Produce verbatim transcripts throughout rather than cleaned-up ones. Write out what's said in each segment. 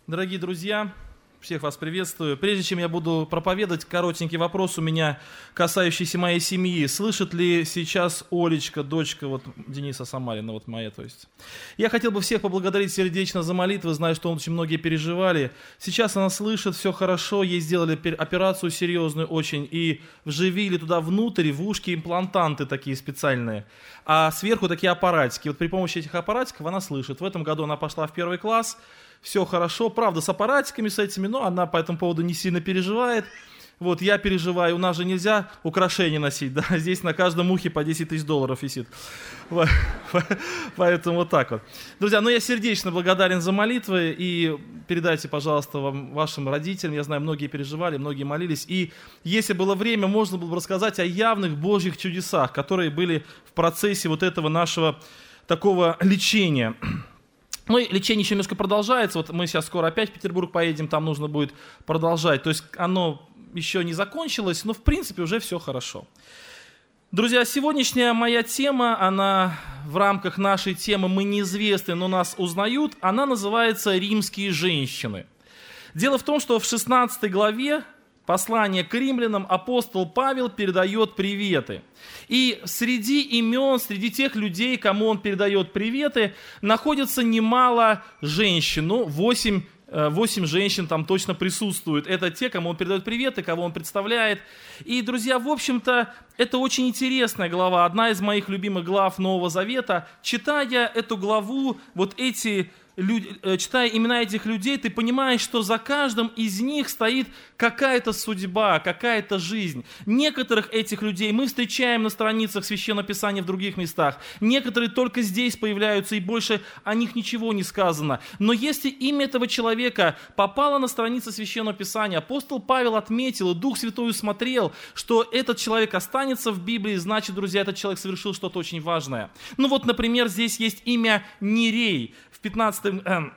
Дорогие друзья, всех вас приветствую. Прежде чем я буду проповедовать, коротенький вопрос у меня, касающийся моей семьи. Слышит ли сейчас Олечка, дочка вот Дениса Самарина, вот моя, то есть? Я хотел бы всех поблагодарить сердечно за молитвы, знаю, что очень многие переживали. Сейчас она слышит, все хорошо, ей сделали операцию серьезную очень, и вживили туда внутрь, в ушки имплантанты такие специальные, а сверху такие аппаратики. Вот при помощи этих аппаратиков она слышит. В этом году она пошла в первый класс. Все хорошо, правда, с аппаратиками, с этими, но она по этому поводу не сильно переживает. Вот, я переживаю, у нас же нельзя украшения носить, да, здесь на каждом ухе по десять тысяч долларов висит. Поэтому вот так вот. Друзья, ну я сердечно благодарен за молитвы, и передайте, пожалуйста, вам, вашим родителям, я знаю, многие переживали, многие молились, и если было время, можно было бы рассказать о явных Божьих чудесах, которые были в процессе вот этого нашего такого лечения. Ну и лечение еще немножко продолжается, вот мы сейчас скоро опять в Петербург поедем, там нужно будет продолжать, то есть оно еще не закончилось, но в принципе уже все хорошо. Друзья, сегодняшняя моя тема, она в рамках нашей темы «Мы неизвестны, но нас узнают», она называется «Римские женщины». Дело в том, что в шестнадцатой главе послания к римлянам апостол Павел передает приветы. И среди имен, среди тех людей, кому он передает приветы, находится немало женщин. Ну, восемь, восемь женщин там точно присутствуют. Это те, кому он передает приветы, кого он представляет. И, друзья, в общем-то, это очень интересная глава, одна из моих любимых глав Нового Завета. Читая эту главу, вот эти Люди, читая имена этих людей, ты понимаешь, что за каждым из них стоит какая-то судьба, какая-то жизнь. Некоторых этих людей мы встречаем на страницах Священного Писания в других местах. Некоторые только здесь появляются, и больше о них ничего не сказано. Но если имя этого человека попало на страницы Священного Писания, апостол Павел отметил, и Дух Святой усмотрел, что этот человек останется в Библии, значит, друзья, этот человек совершил что-то очень важное. Ну вот, например, здесь есть имя Нерей. В пятнадцатом, э,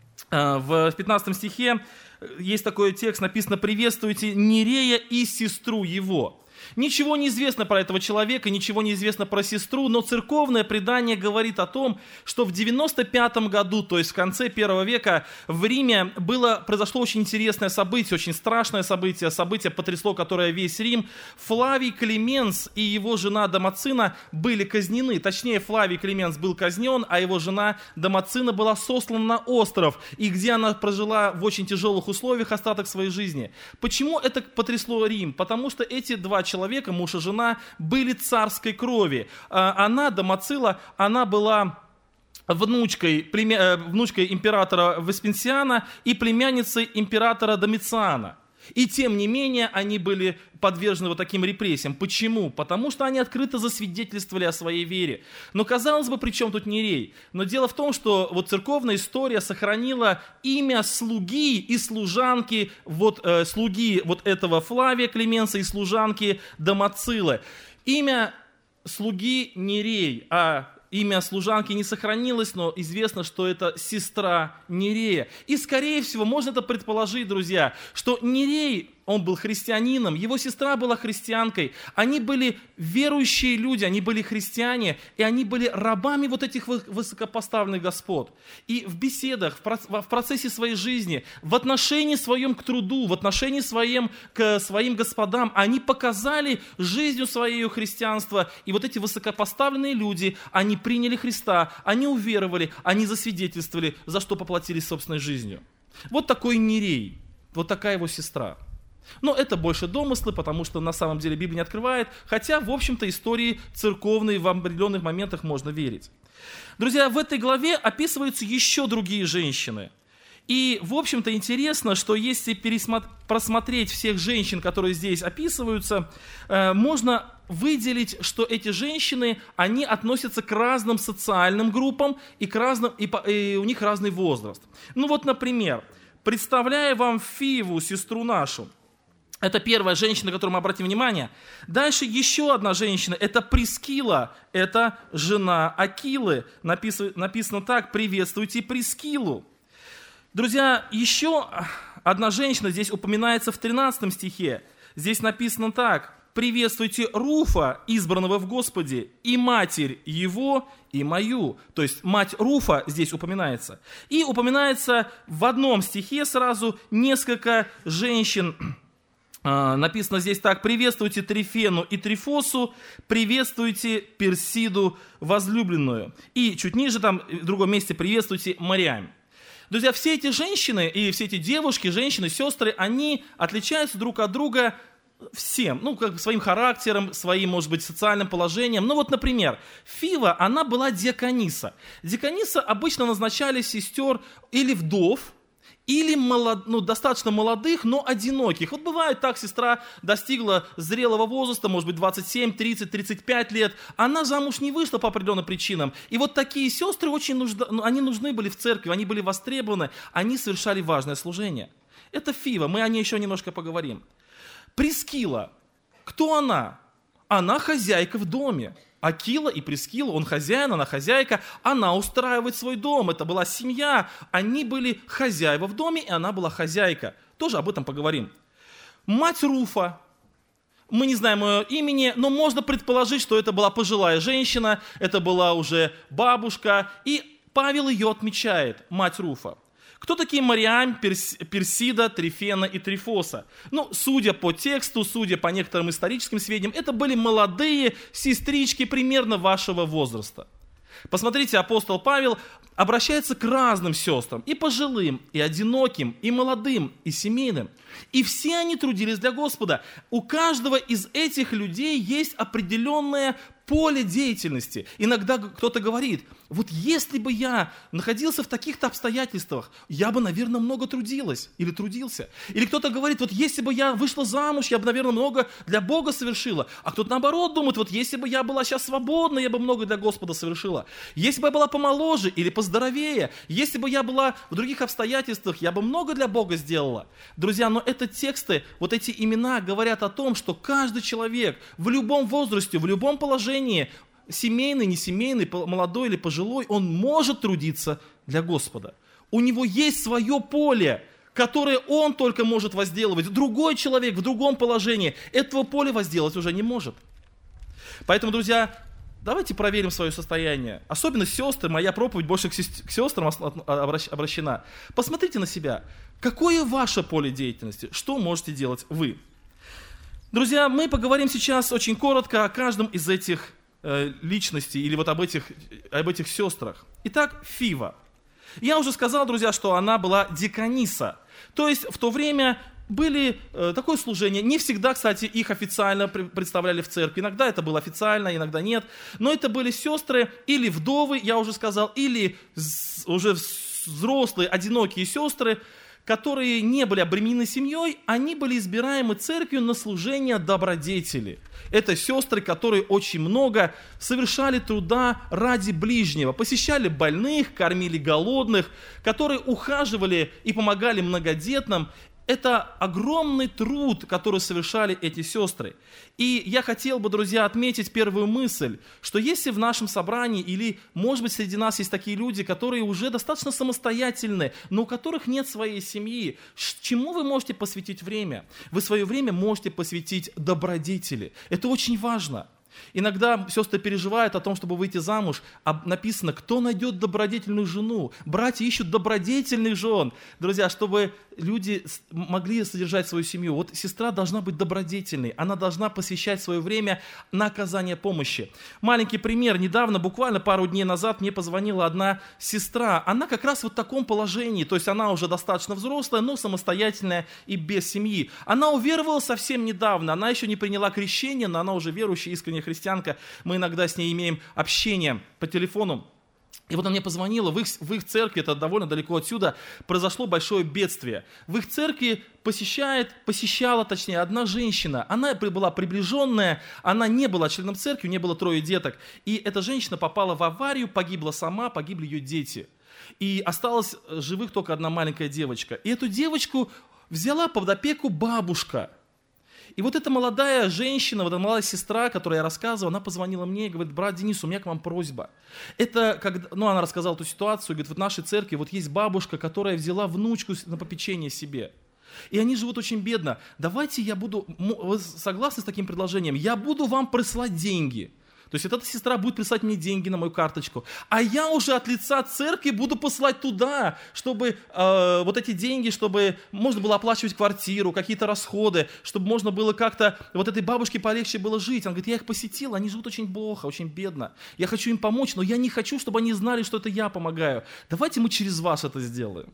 э, в пятнадцатом стихе есть такой текст, написано «Приветствуйте Нерея и сестру его». Ничего не известно про этого человека, ничего не известно про сестру, но церковное предание говорит о том, что в девяносто пятом году, то есть в конце первого века, в Риме было, произошло очень интересное событие, очень страшное событие, событие потрясло, которое весь Рим. Флавий Клименс и его жена Домацина были казнены, точнее Флавий Клименс был казнен, а его жена Домацина была сослана на остров, и где она прожила в очень тяжелых условиях остаток своей жизни. Почему это потрясло Рим? Потому что эти два человека, человека, муж и жена, были царской крови. Она, Домацила, она была внучкой, племя, внучкой императора Веспасиана и племянницей императора Домициана. И тем не менее они были подвержены вот таким репрессиям. Почему? Потому что они открыто засвидетельствовали о своей вере. Но казалось бы, при чем тут Нерей? Но дело в том, что вот церковная история сохранила имя слуги и служанки, вот э, слуги вот этого Флавия Клименса и служанки Домацилы. Имя слуги Нерей, а имя служанки не сохранилось, но известно, что это сестра Нерея. И, скорее всего, можно это предположить, друзья, что Нерей, он был христианином, его сестра была христианкой. Они были верующие люди, они были христиане, и они были рабами вот этих высокопоставленных господ. И в беседах, в процессе своей жизни, в отношении своем к труду, в отношении своем к своим господам, они показали жизнью своей христианство. И вот эти высокопоставленные люди, они приняли Христа, они уверовали, они засвидетельствовали, за что поплатились собственной жизнью. Вот такой Нерей, вот такая его сестра. Но это больше домыслы, потому что на самом деле Библия не открывает, хотя, в общем-то, истории церковные в определенных моментах можно верить. Друзья, в этой главе описываются еще другие женщины. И, в общем-то, интересно, что если пересмотр... просмотреть всех женщин, которые здесь описываются, э, можно выделить, что эти женщины, они относятся к разным социальным группам, и, к разным... и, по... и у них разный возраст. Ну вот, например, представляю вам Фиву, сестру нашу. Это первая женщина, на которую мы обратим внимание. Дальше еще одна женщина, это Прискила, это жена Акилы. Написано, написано так: «Приветствуйте Прискилу». Друзья, еще одна женщина здесь упоминается в тринадцатом стихе. Здесь написано так: приветствуйте Руфа, избранного в Господе, и матерь его, и мою». То есть мать Руфа здесь упоминается. И упоминается в одном стихе сразу несколько женщин. Написано здесь так: «Приветствуйте Трифену и Трифосу, приветствуйте Персиду возлюбленную». И чуть ниже, там, в другом месте, «приветствуйте Мариам». Друзья, все эти женщины и все эти девушки, женщины, сестры, они отличаются друг от друга всем, ну, как своим характером, своим, может быть, социальным положением. Ну, вот, например, Фива, она была диакониса. Диакониса обычно назначали сестер или вдов, или молод, ну, достаточно молодых, но одиноких. Вот бывает так, сестра достигла зрелого возраста, может быть, двадцать семь, тридцать, тридцать пять лет, она замуж не вышла по определенным причинам. И вот такие сестры очень нужда, ну, они нужны были в церкви, они были востребованы, они совершали важное служение. Это Фива, мы о ней еще немножко поговорим. Прискила. Кто она? Она хозяйка в доме. Акила и Прискила, он хозяин, она хозяйка, она устраивает свой дом, это была семья, они были хозяева в доме, и она была хозяйка. Тоже об этом поговорим. Мать Руфа, мы не знаем ее имени, но можно предположить, что это была пожилая женщина, это была уже бабушка, и Павел ее отмечает, мать Руфа. Кто такие Мариам, Перс, Персида, Трифена и Трифоса? Ну, судя по тексту, судя по некоторым историческим сведениям, это были молодые сестрички примерно вашего возраста. Посмотрите, апостол Павел обращается к разным сестрам, и пожилым, и одиноким, и молодым, и семейным. И все они трудились для Господа. У каждого из этих людей есть определенное поле деятельности. Иногда кто-то говорит: вот если бы я находился в таких-то обстоятельствах, я бы, наверное, много трудилась или трудился. Или кто-то говорит: вот если бы я вышла замуж, я бы, наверное, много для Бога совершила. А кто-то наоборот думает: вот если бы я была сейчас свободна, я бы много для Господа совершила. Если бы я была помоложе или поздоровее, если бы я была в других обстоятельствах, я бы много для Бога сделала. Друзья, но это тексты, вот эти имена говорят о том, что каждый человек в любом возрасте, в любом положении, семейный, несемейный, молодой или пожилой, он может трудиться для Господа. У него есть свое поле, которое он только может возделывать. Другой человек в другом положении этого поля возделать уже не может. Поэтому, друзья, давайте проверим свое состояние. Особенно сестры, моя проповедь больше к сестрам обращена. Посмотрите на себя. Какое ваше поле деятельности? Что можете делать вы? Друзья, мы поговорим сейчас очень коротко о каждом из этих э, личностей или вот об этих, об этих сестрах. Итак, Фива. Я уже сказал, друзья, что она была диакониса. То есть в то время были э, такое служение. Не всегда, кстати, их официально представляли в церкви. Иногда это было официально, иногда нет. Но это были сестры или вдовы, я уже сказал, или уже взрослые, одинокие сестры, которые не были обременены семьей, они были избираемы церковью на служение добродетели. Это сестры, которые очень много совершали труда ради ближнего, посещали больных, кормили голодных, которые ухаживали и помогали многодетным. Это огромный труд, который совершали эти сестры. И я хотел бы, друзья, отметить первую мысль, что если в нашем собрании или, может быть, среди нас есть такие люди, которые уже достаточно самостоятельны, но у которых нет своей семьи, чему вы можете посвятить время? Вы свое время можете посвятить добродетели. Это очень важно. Иногда сестры переживают о том, чтобы выйти замуж, а написано: кто найдет добродетельную жену? Братья ищут добродетельных жен. Друзья, чтобы люди могли содержать свою семью. Вот сестра должна быть добродетельной, она должна посвящать свое время на оказание помощи. Маленький пример. Недавно, буквально пару дней назад, мне позвонила одна сестра. Она как раз вот в таком положении, то есть она уже достаточно взрослая, но самостоятельная и без семьи. Она уверовала совсем недавно, она еще не приняла крещение, но она уже верующая, искренняя христианка. Мы иногда с ней имеем общение по телефону. И вот она мне позвонила, в их, в их церкви, это довольно далеко отсюда, произошло большое бедствие. В их церкви посещает, посещала, точнее, одна женщина. Она была приближенная, она не была членом церкви, у нее было трое деток. И эта женщина попала в аварию, погибла сама, погибли ее дети. И осталась живых только одна маленькая девочка. И эту девочку взяла под опеку бабушка. И вот эта молодая женщина, вот эта молодая сестра, которой я рассказывал, она позвонила мне и говорит: брат Денис, у меня к вам просьба. Это, когда, ну, она рассказала эту ситуацию, говорит: вот в нашей церкви вот есть бабушка, которая взяла внучку на попечение себе. И они живут очень бедно. Давайте я буду, вы согласны с таким предложением? Я буду вам присылать деньги. То есть вот эта сестра будет присылать мне деньги на мою карточку, а я уже от лица церкви буду посылать туда, чтобы э, вот эти деньги, чтобы можно было оплачивать квартиру, какие-то расходы, чтобы можно было как-то вот этой бабушке полегче было жить. Она говорит, я их посетила, они живут очень плохо, очень бедно. Я хочу им помочь, но я не хочу, чтобы они знали, что это я помогаю. Давайте мы через вас это сделаем.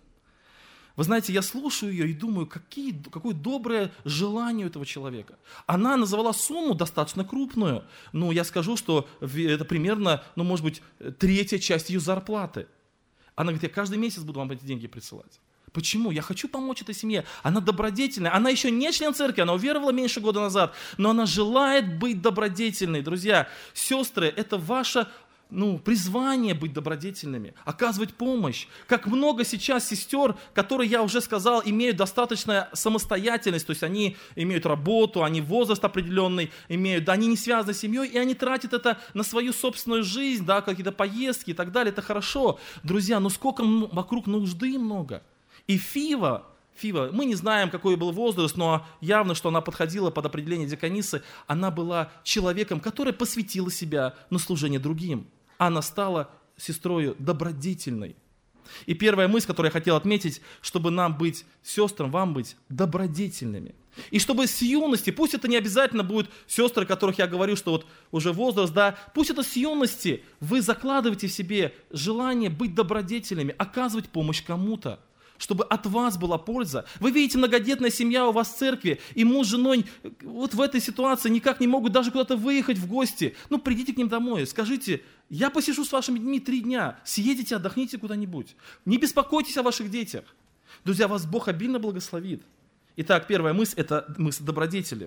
Вы знаете, я слушаю ее и думаю, какие, какое доброе желание у этого человека. Она назвала сумму достаточно крупную. Ну, я скажу, что это примерно, ну, может быть, третья часть ее зарплаты. Она говорит, я каждый месяц буду вам эти деньги присылать. Почему? Я хочу помочь этой семье. Она добродетельная. Она еще не член церкви, она уверовала меньше года назад, но она желает быть добродетельной. Друзья, сестры, это ваша... Ну, призвание быть добродетельными, оказывать помощь. Как много сейчас сестер, которые, я уже сказал, имеют достаточную самостоятельность, то есть они имеют работу, они возраст определенный имеют, да, они не связаны с семьей, и они тратят это на свою собственную жизнь, да, какие-то поездки и так далее, это хорошо. Друзья, но сколько вокруг нужды много. И Фива, Фива, мы не знаем, какой был возраст, но явно, что она подходила под определение диаконисы, она была человеком, который посвятила себя на служение другим. Она стала сестрою добродетельной. И первая мысль, которую я хотел отметить, чтобы нам быть, сестрам, вам быть добродетельными. И чтобы с юности, пусть это не обязательно будут сестры, которых я говорю, что вот уже возраст, да, пусть это с юности вы закладываете в себе желание быть добродетельными, оказывать помощь кому-то, чтобы от вас была польза. Вы видите, многодетная семья у вас в церкви, и муж с женой вот в этой ситуации никак не могут даже куда-то выехать в гости. Ну, придите к ним домой, скажите, я посижу с вашими детьми три дня, съедете, отдохните куда-нибудь. Не беспокойтесь о ваших детях. Друзья, вас Бог обильно благословит. Итак, первая мысль – это мысль добродетели.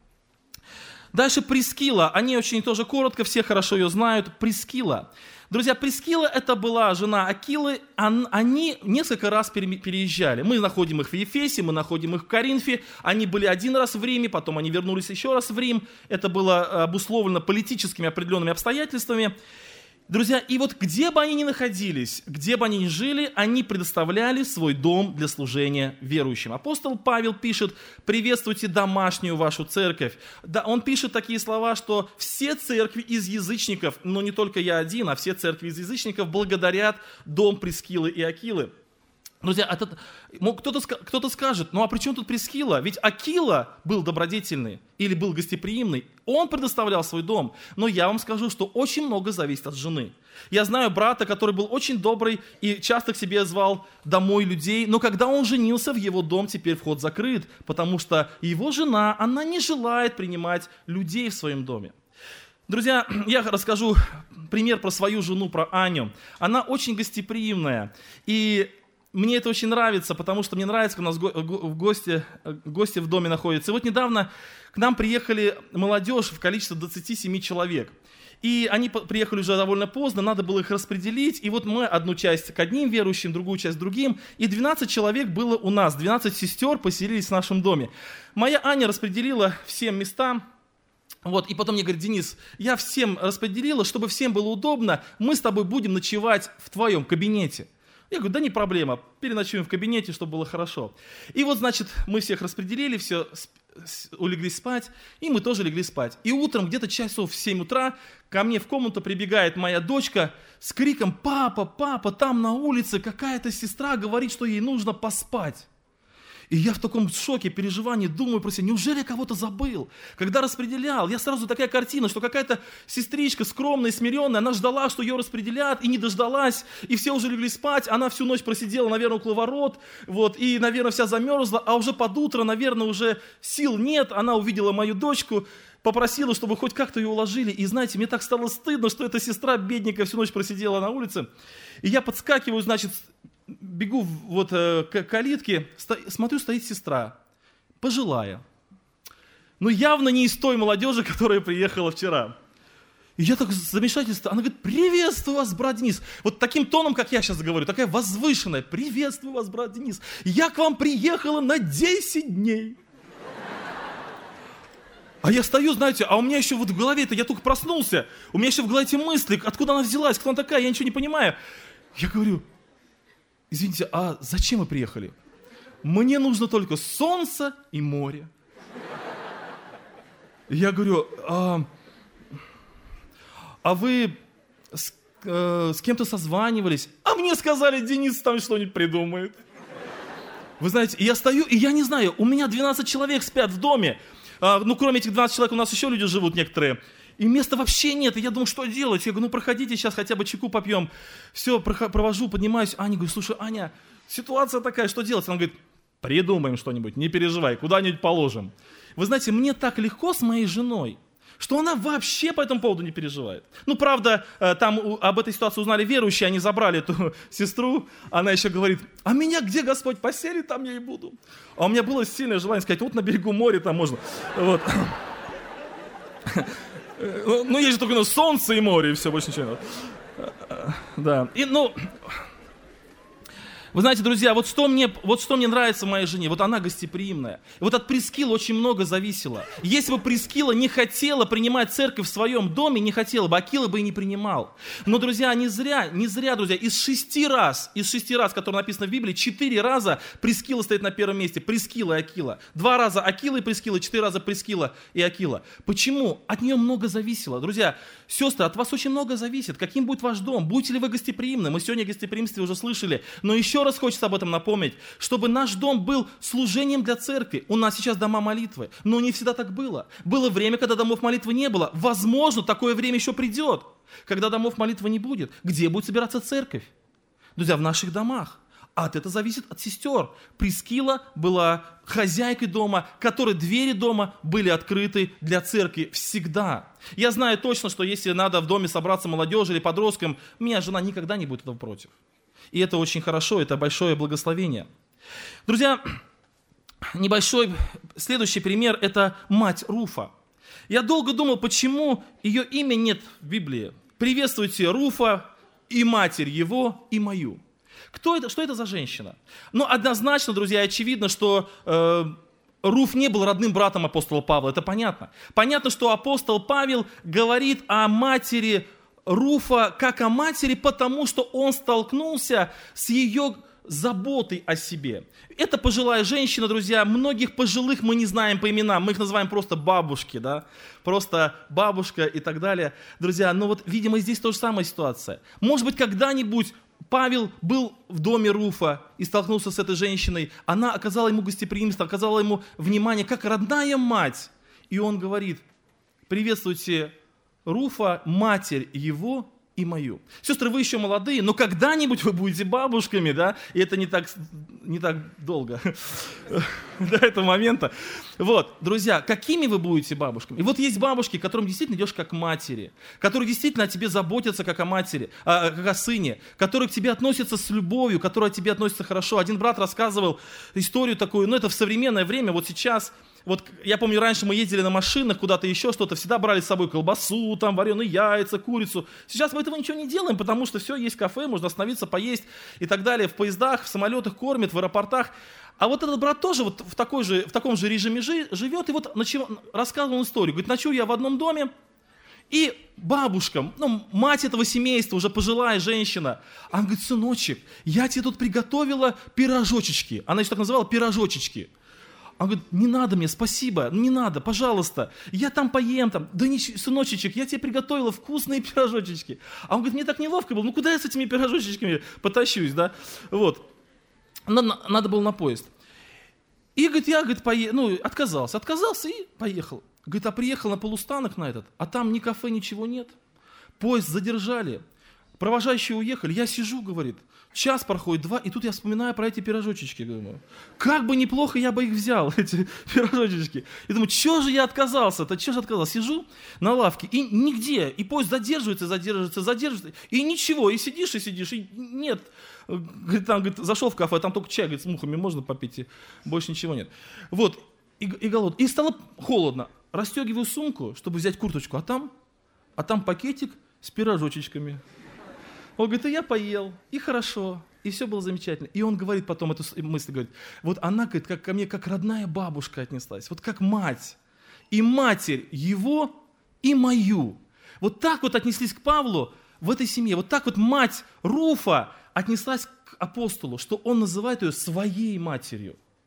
Дальше Прискила, о ней очень тоже коротко, все хорошо ее знают. Прискила. Друзья, Прискила это была жена Акилы, они несколько раз переезжали. Мы находим их в Ефесе, мы находим их в Коринфе, они были один раз в Риме, потом они вернулись еще раз в Рим. Это было обусловлено политическими определенными обстоятельствами. Друзья, и вот где бы они ни находились, где бы они ни жили, они предоставляли свой дом для служения верующим. Апостол Павел пишет, приветствуйте домашнюю вашу церковь. Да, он пишет такие слова, что все церкви из язычников, но не только я один, а все церкви из язычников благодарят дом Прискилы и Акилы. Друзья, это, кто-то, кто-то скажет, ну а при чем тут Прискила? Ведь Акила был добродетельный или был гостеприимный, он предоставлял свой дом. Но я вам скажу, что очень много зависит от жены. Я знаю брата, который был очень добрый и часто к себе звал домой людей, но когда он женился, в его дом теперь вход закрыт, потому что его жена, она не желает принимать людей в своем доме. Друзья, я расскажу пример про свою жену, про Аню. Она очень гостеприимная, и мне это очень нравится, потому что мне нравится, когда у нас в гости, гости в доме находятся. И вот недавно к нам приехали молодежь в количестве двадцати семи человек. И они приехали уже довольно поздно, надо было их распределить. И вот мы одну часть к одним верующим, другую часть к другим. И двенадцать человек было у нас, двенадцать сестер поселились в нашем доме. Моя Аня распределила всем места. Вот, и потом мне говорит, Денис, я всем распределила, чтобы всем было удобно, мы с тобой будем ночевать в твоем кабинете. Я говорю, да не проблема, переночуем в кабинете, чтобы было хорошо. И вот, значит, мы всех распределили, все, улеглись спать, и мы тоже легли спать. И утром, где-то часов в семь утра, ко мне в комнату прибегает моя дочка с криком, папа, папа, там на улице какая-то сестра говорит, что ей нужно поспать. И я в таком шоке, переживании думаю про себя, неужели я кого-то забыл? Когда распределял, я сразу такая картина, что какая-то сестричка скромная, смиренная, она ждала, что ее распределят, и не дождалась, и все уже легли спать, она всю ночь просидела, наверное, около ворот, вот, и, наверное, вся замерзла, а уже под утро, наверное, уже сил нет, она увидела мою дочку, попросила, чтобы хоть как-то ее уложили, и, знаете, мне так стало стыдно, что эта сестра бедненькая всю ночь просидела на улице, и я подскакиваю, значит, бегу вот э, к калитке, сто, смотрю, стоит сестра, пожилая, но явно не из той молодежи, которая приехала вчера. И я так замешательство, она говорит, приветствую вас, брат Денис. Вот таким тоном, как я сейчас говорю, такая возвышенная, приветствую вас, брат Денис. Я к вам приехала на десять дней. А я стою, знаете, а у меня еще вот в голове-то, я только проснулся, у меня еще в голове эти мысли, откуда она взялась, кто она такая, я ничего не понимаю. Я говорю, извините, а зачем вы приехали? мне нужно только солнце и море. Я говорю, а, а вы с, э, с кем-то созванивались? А мне сказали, Денис там что-нибудь придумает. Вы знаете, я стою, и я не знаю, у меня двенадцать человек спят в доме. А, ну, кроме этих двенадцати человек, у нас еще люди живут некоторые. И места вообще нет. И я думаю, что делать? Я говорю, ну, проходите, сейчас хотя бы чайку попьем. Все, провожу, поднимаюсь. Аня, говорю, слушай, Аня, ситуация такая, что делать? Она говорит, придумаем что-нибудь, не переживай, куда-нибудь положим. Вы знаете, мне так легко с моей женой, что она вообще по этому поводу не переживает. Ну, правда, там об этой ситуации узнали верующие, они забрали эту сестру. Она еще говорит, а меня где Господь поселит, там я и буду. А у меня было сильное желание сказать, вот на берегу моря там можно. Вот. Ну, есть же только ну, солнце и море, и все, больше ничего нет. Да. И, ну, вы знаете, друзья, вот что, мне, вот что мне нравится в моей жене, вот она гостеприимная. И вот от Прискилы очень много зависело. Если бы Прискила не хотела принимать церковь в своем доме, не хотела бы, Акила бы и не принимал. Но, друзья, не зря, не зря, друзья, из шести раз, из шести раз, которые написано в Библии, четыре раза Прискила стоит на первом месте. Прискила и Акила. Два раза Акила и Прискила, четыре раза Прискила и Акила. Почему? От нее много зависело. Друзья, сестры, от вас очень много зависит. Каким будет ваш дом? Будете ли вы гостеприимны? Мы сегодня о гостеприимстве уже слышали. Но еще раз хочется об этом напомнить, чтобы наш дом был служением для церкви. У нас сейчас дома молитвы, но не всегда так было. Было время, когда домов молитвы не было. Возможно, такое время еще придет, когда домов молитвы не будет. Где будет собираться церковь? Друзья, в наших домах. А это зависит от сестер. Прискила была хозяйкой дома, которой двери дома были открыты для церкви всегда. Я знаю точно, что если надо в доме собраться молодежи или подросткам, моя жена никогда не будет этого против. И это очень хорошо, это большое благословение. Друзья, небольшой следующий пример – это мать Руфа. Я долго думал, почему ее имя нет в Библии. Приветствуйте Руфа и матерь его, и мою. Кто это, что это за женщина? Ну, однозначно, друзья, очевидно, что э, Руф не был родным братом апостола Павла, это понятно. Понятно, что апостол Павел говорит о матери Руфа как о матери, потому что он столкнулся с ее заботой о себе. Это пожилая женщина, друзья. Многих пожилых мы не знаем по именам, мы их называем просто бабушки, да, просто бабушка и так далее. Друзья, ну вот, видимо, здесь та же самая ситуация. Может быть, когда-нибудь Павел был в доме Руфа и столкнулся с этой женщиной. Она оказала ему гостеприимство, оказала ему внимание, как родная мать. И он говорит, приветствуйте Руфа, матерь его и мою. Сестры, вы еще молодые, но когда-нибудь вы будете бабушками, да, и это не так, не так долго до этого момента. Вот, друзья, какими вы будете бабушками? И вот есть бабушки, к которым действительно идешь как к матери, которые действительно о тебе заботятся как о матери, а, как о сыне, которые к тебе относятся с любовью, которые к тебе относятся хорошо. Один брат рассказывал историю такую, ну это в современное время, вот сейчас. Вот я помню, раньше мы ездили на машинах куда-то еще что-то, всегда брали с собой колбасу, там, вареные яйца, курицу. Сейчас мы этого ничего не делаем, потому что все, есть кафе, можно остановиться, поесть и так далее. В поездах, в самолетах кормят, в аэропортах. А вот этот брат тоже вот в, такой же, в таком же режиме жи, живет, и вот ночев... рассказывал историю. Говорит, ночую я в одном доме, и бабушка, ну, мать этого семейства, уже пожилая женщина, она говорит, сыночек, я тебе тут приготовила пирожочечки. Она еще так называла пирожочечки. Он говорит, не надо мне, спасибо, не надо, пожалуйста, я там поем, там, да не, сыночечек, я тебе приготовила вкусные пирожочечки. А он говорит, мне так неловко было, ну куда я с этими пирожочечками потащусь, да, вот. Надо, надо было на поезд. И, говорит, я, говорит, пое... ну, отказался, отказался и поехал. Говорит, а приехал на полустанок на этот, а там ни кафе, ничего нет. Поезд задержали, провожающие уехали, я сижу, говорит, час проходит, два, и тут я вспоминаю про эти пирожочечки, думаю, как бы неплохо я бы их взял, эти пирожочечки. И думаю, чего же я отказался-то, чего же отказался? Сижу на лавке, и нигде, и поезд задерживается, задерживается, задерживается, и ничего, и сидишь, и сидишь, и нет. Говорит, там, говорит, зашел в кафе, там только чай, говорит, с мухами можно попить, и больше ничего нет. Вот, и, и голод. И стало холодно. Расстегиваю сумку, чтобы взять курточку, а там, а там пакетик с пирожочечками. Он говорит, и я поел, и хорошо, и все было замечательно. И он говорит потом эту мысль, говорит, вот она, говорит, как ко мне, как родная бабушка отнеслась, вот как мать. И матерь его, и мою. Вот так вот отнеслись к Павлу в этой семье. Вот так вот мать Руфа отнеслась к апостолу, что он называет ее своей матерью.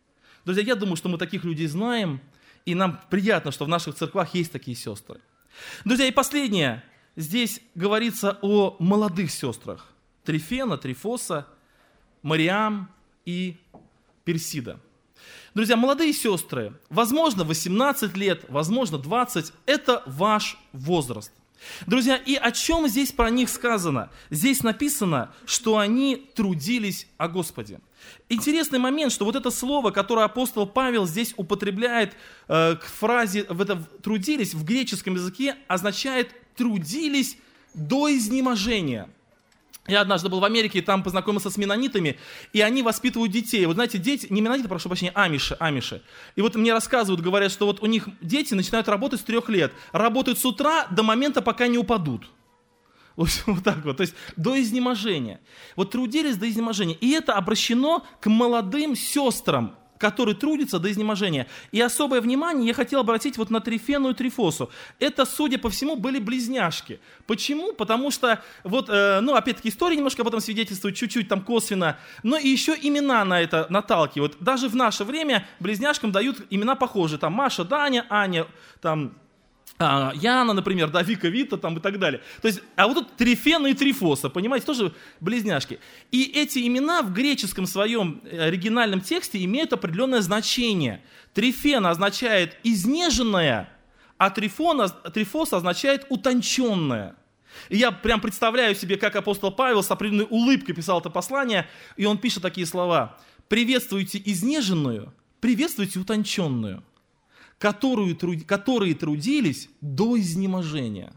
Друзья, я думаю, что мы таких людей знаем, и нам приятно, что в наших церквах есть такие сестры. Друзья, и последнее. Здесь говорится о молодых сестрах. Трифена, Трифоса, Мариам и Персида. Друзья, молодые сестры, возможно, восемнадцать лет, возможно, двадцать, это ваш возраст. Друзья, и о чем здесь про них сказано? Здесь написано, что они трудились о Господе. Интересный момент, что вот это слово, которое апостол Павел здесь употребляет э, к фразе в это, «трудились» в греческом языке, означает «трудились до изнеможения». Я однажды был в Америке, и там познакомился с менонитами, и они воспитывают детей. Вот знаете, дети, не менониты, прошу прощения, амиши, амиши. И вот мне рассказывают, говорят, что вот у них дети начинают работать с трех лет. Работают с утра до момента, пока не упадут. Вот, вот так вот, то есть до изнеможения. Вот трудились до изнеможения. И это обращено к молодым сестрам, которые трудятся до изнеможения. И особое внимание я хотел обратить вот на Трифену и Трифосу. Это, судя по всему, были близняшки. Почему? Потому что, вот, э, ну, опять-таки, история немножко об этом свидетельствует, чуть-чуть там косвенно, но и еще имена на это наталкивают. Даже в наше время близняшкам дают имена похожие. Там Маша, Даня, Аня, там... А, Яна, например, да, Вика, Вита там и так далее. То есть, а вот тут Трифена и Трифоса, понимаете, тоже близняшки. И эти имена в греческом своем оригинальном тексте имеют определенное значение. Трифена означает изнеженная, а Трифона, Трифоса означает утонченная. И я прям представляю себе, как апостол Павел с определенной улыбкой писал это послание, и он пишет такие слова: «Приветствуйте изнеженную, приветствуйте утонченную, Которые, которые трудились до изнеможения».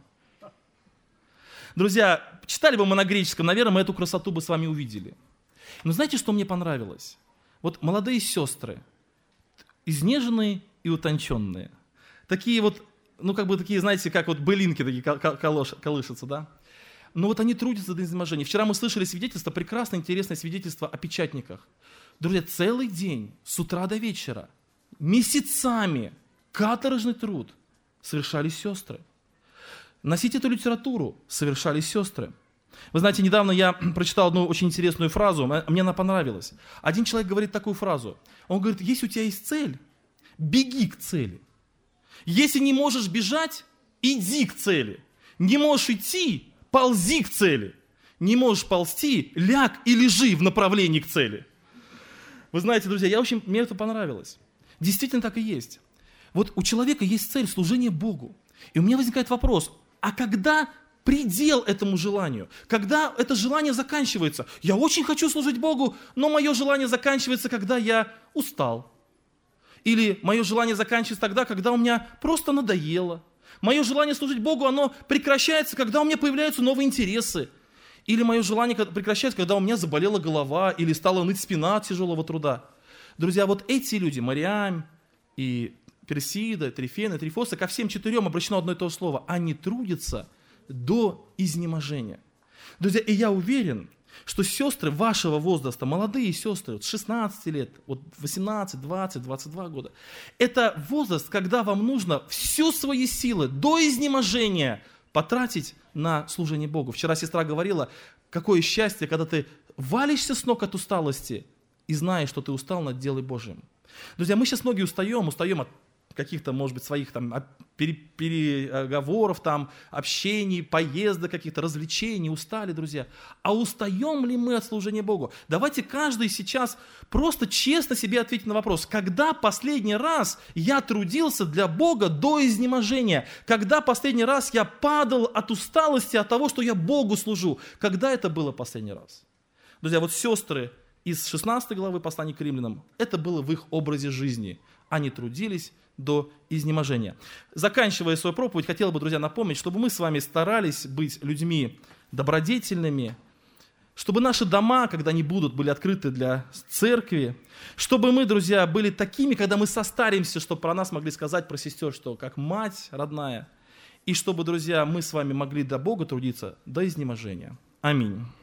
Друзья, читали бы мы на греческом, наверное, мы эту красоту бы с вами увидели. Но знаете, что мне понравилось? Вот молодые сестры, изнеженные и утонченные. Такие вот, ну как бы такие, знаете, как вот былинки такие колышутся, да? Но вот они трудятся до изнеможения. Вчера мы слышали свидетельство, прекрасное, интересное свидетельство о печатниках. Друзья, целый день, с утра до вечера, месяцами, каторжный труд совершали сестры. Носить эту литературу совершали сестры. Вы знаете, недавно я прочитал одну очень интересную фразу, мне она понравилась. Один человек говорит такую фразу. Он говорит: если у тебя есть цель, беги к цели. Если не можешь бежать, иди к цели. Не можешь идти, ползи к цели. Не можешь ползти, ляг и лежи в направлении к цели. Вы знаете, друзья, я очень, мне это понравилось. Действительно так и есть. Вот у человека есть цель служения Богу. И у меня возникает вопрос: а когда предел этому желанию? Когда это желание заканчивается? Я очень хочу служить Богу, но мое желание заканчивается, когда я устал. Или мое желание заканчивается тогда, когда у меня просто надоело. Мое желание служить Богу, оно прекращается, когда у меня появляются новые интересы. Или мое желание прекращается, когда у меня заболела голова или стала ныть спина от тяжелого труда. Друзья, вот эти люди, Мариам и Персида, Трифена, Трифоса, ко всем четырем обращено одно и то же слово. Они трудятся до изнеможения. Друзья, и я уверен, что сестры вашего возраста, молодые сестры, вот шестнадцать лет, вот восемнадцать, двадцать, двадцать два года, это возраст, когда вам нужно всю свои силы до изнеможения потратить на служение Богу. Вчера сестра говорила, какое счастье, когда ты валишься с ног от усталости и знаешь, что ты устал над делом Божьим. Друзья, мы сейчас многие устаем, устаем от каких-то, может быть, своих там переговоров, там, общений, поездок, каких-то развлечений, устали, друзья. А устаем ли мы от служения Богу? Давайте каждый сейчас просто честно себе ответить на вопрос: когда последний раз я трудился для Бога до изнеможения? Когда последний раз я падал от усталости, от того, что я Богу служу? Когда это было последний раз? Друзья, вот сестры из шестнадцатой главы послания к римлянам, это было в их образе жизни. Они трудились до изнеможения. Заканчивая свою проповедь, хотел бы, друзья, напомнить, чтобы мы с вами старались быть людьми добродетельными, чтобы наши дома, когда они будут, были открыты для церкви, чтобы мы, друзья, были такими, когда мы состаримся, чтобы про нас могли сказать, про сестер, что как мать родная, и чтобы, друзья, мы с вами могли для Бога трудиться до изнеможения. Аминь.